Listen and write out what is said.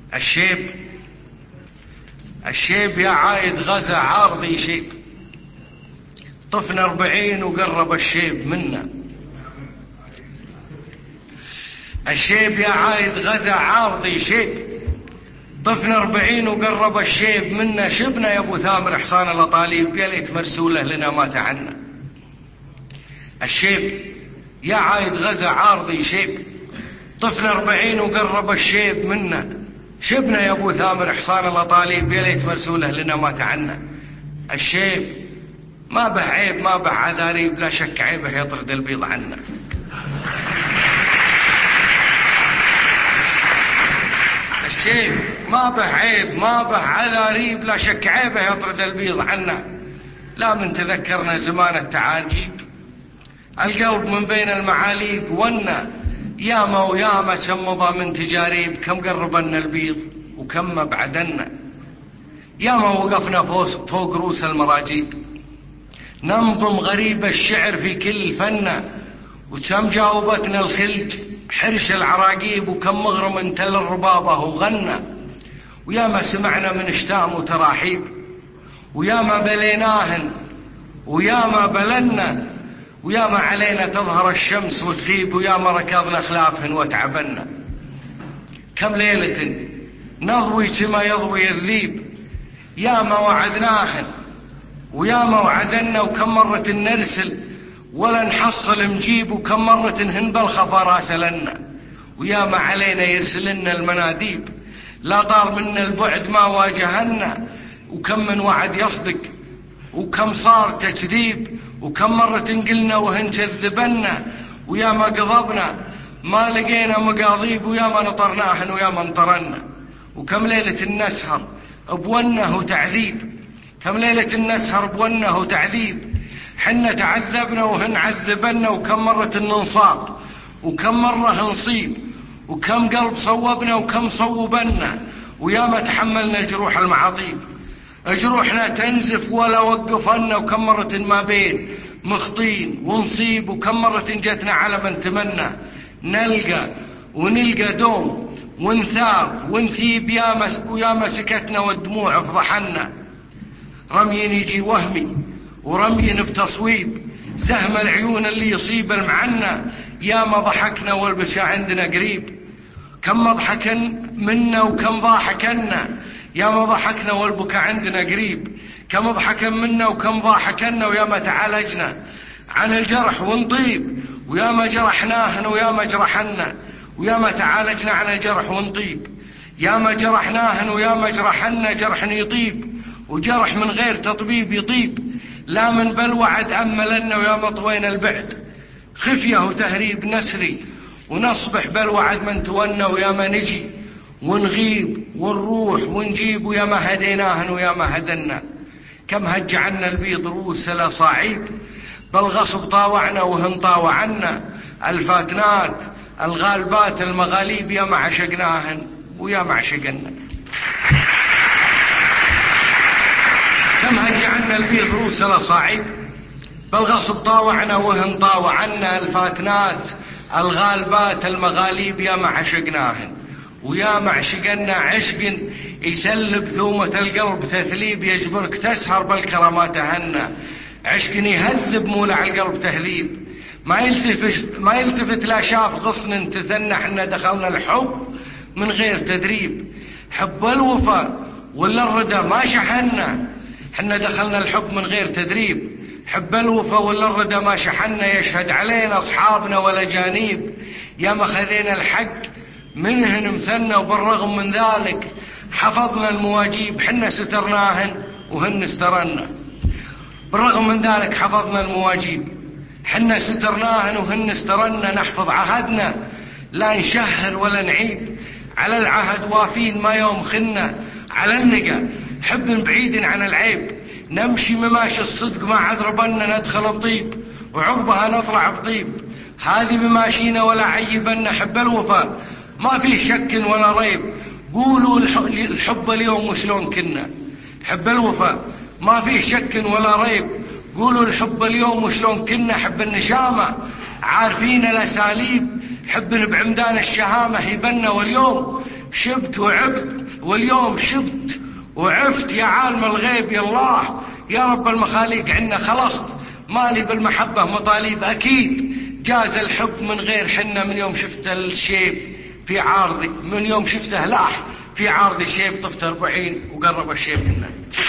الشيب يا عايد غزا عارضي شيب، طفنا 40 وقرب الشيب منا. الشيب يا عايد غزا عارضي شيب، طفنا 40 وقرب الشيب منا. شبنا يا ابو ثامر حصان الاطاليب، يا ليت مرسوله لنا ما تعنا. الشيب يا عايد غزا عارضي شيب، طفنا 40 وقرب الشيب منا. شبنا يا ابو ثامر حصان الاطاليب، يا ليت مرسوله لنا ما تعنا. الشيب ما به عيب ما به عذاريب، لا شك عيبه يطرد البيض عنا. الشيب ما به عيب ما به عذاريب، لا شك عيبه يطرد البيض عنا. لا من تذكرنا زمان التعاجيب، القلب من بين المعاليق ونا. ياما وياما كم مضى من تجاريب، كم قربنا البيض وكم ابعدنا. ياما وقفنا فوق رؤوس المراجيب، ننظم غريب الشعر في كل فنا. وكم جاوبتنا الخلج حرش العراقيب، وكم مغرم تل الربابة وغنى. وياما سمعنا من اشتام وتراحيب، وياما بليناهن وياما بلنا. وياما علينا تظهر الشمس وتغيب، وياما ركضنا خلافهن وتعبنا. كم ليلة نضوي كما يضوي الذيب، ياما وعدناهن وياما وعدنا. وكم مرة نرسل ولا نحصل نجيب، وكم مرة هن بالخفا راسلنا. وياما علينا يرسلنا المناديب، لا طار منا البعد ما واجهنا. وكم من وعد يصدق وكم صار تكذيب، وكم مرة قلنا وهن كذبنا. وياما قضبنا ما لقينا مقاضيب، وياما نطرناهن وياما انطرنا. وكم ليلة نسهر بونه وتعذيب، كم ليلة نسهر بونه وتعذيب. حنا تعذبنا وهن عذبنا، وكم مرة ننصاب وكم مرة نصيب. وكم قلب صوبنا وكم صوبنا، وياما تحملنا جروح المعاطيب. جروحنا تنزف ولا وقفنا، وكم مرة ما بين مخطين ونصيب. وكم مرة جتنا على من تمنى، نلقى دوم ونثاب ونثيب. وياما سكتنا والدموع فضحنا. رمي يجي وهمي ورمي بتصويب، سهم العيون اللي يصيب المعنى. ياما ضحكنا والبكاء عندنا قريب، كم مضحكا منا وكم ضاحكنا. ياما ضحكنا والبكاء عندنا قريب، كم ضحكا منا وكم ضاحكنا. وياما تعالجنا عن الجرح ونطيب، وياما جرحناهن وياما جرحنا. وياما تعالجنا عن الجرح ونطيب، ياما جرحناهن وياما جرحنا. جرح يطيب وجرح من غير تطبيب يطيب، لا من بل وعد أملنا. وياما طوينا البعد خفية وتهريب نسري، ونصبح بل وعد من تونا. وياما نجي ونغيب ونروح ونجيب، وياما هديناهن وياما هدنا. كم هج عنا البيض رؤوس لا صعيب، بالغصب طاوعنا وهن طاوعنا. الفاتنات الغالبات المغاليب، ياما عشقناهن وياما عشقنا. كم هج عنا البيض رؤوس لا صعيب، بالغصب طاوعنا وهن طاوعنا. الفاتنات الغالبات المغاليب، ياما عشقناهن وياما عشقنا. عشق يثلب ثومة القلب تثليب، يجبرك تسهر بالكرامات هنا. عشق يهذب مولع القلب تهذيب، ما يلتفت لا شاف غصن تثنى. حنا دخلنا الحب من غير تدريب، حب الوفا ولا الردى ما شحنا. حنا دخلنا الحب من غير تدريب، حب الوفا ولا الردى ما شحنا. يشهد علينا أصحابنا ولا جانيب، ياما خذينا الحق منهن مثنى. وبالرغم من ذلك حفظنا المواجيب، حنا سترناهن وهن استرنا. بالرغم من ذلك حفظنا المواجيب، حنا سترناهن وهن استرنا. نحفظ عهدنا لا نشهر ولا نعيب، على العهد وافين ما يوم خنا. على النقى حب بعيد عن العيب، نمشي مماشي الصدق ما عذربنا. ندخل بطيب وعقبها نطلع بطيب، هذه مماشينا ولا عيبنا. حب الوفا ما فيه شك ولا ريب، قولوا الحب اليوم وشلون كنا. حب الوفا ما فيه شك ولا ريب، قولوا الحب اليوم وشلون كنا. حب النشامة عارفين الأساليب، حب بعمدان الشهامة هيبنا. واليوم شبت وعبت، واليوم شبت وعفت يا عالم الغيب يا الله يا رب المخاليق عنا. خلصت مالي بالمحبة مطالب، أكيد جاز الحب من غير حنة. من يوم شفت الشيب في عارضي، من يوم شفته لاح في عارضي شيب، طفت 40 وقرب الشيب منه.